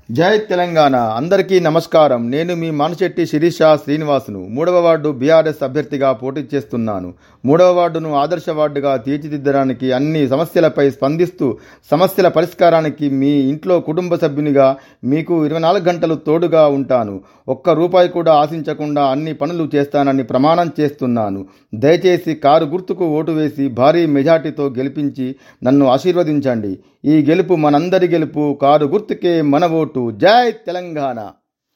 జై తెలంగాణ. అందరికీ నమస్కారం. నేను మీ మానుశెట్టి శిరీష శ్రీనివాసును 3వ వార్డు బీఆర్ఎస్ అభ్యర్థిగా పోటీ చేస్తున్నాను. 3వ వార్డును ఆదర్శ వార్డుగా తీర్చిదిద్దడానికి అన్ని సమస్యలపై స్పందిస్తూ సమస్యల పరిష్కారానికి మీ ఇంట్లో కుటుంబ సభ్యునిగా మీకు 24 గంటలు తోడుగా ఉంటాను. ఒక్క రూపాయి కూడా ఆశించకుండా అన్ని పనులు చేస్తానని ప్రమాణం చేస్తున్నాను. దయచేసి కారు గుర్తుకు ఓటు వేసి భారీ మెజార్టీతో గెలిపించి నన్ను ఆశీర్వదించండి. ఈ గెలుపు మనందరి గెలుపు. కారు గుర్తుకే మన ఓటు. జై తెలంగాణ.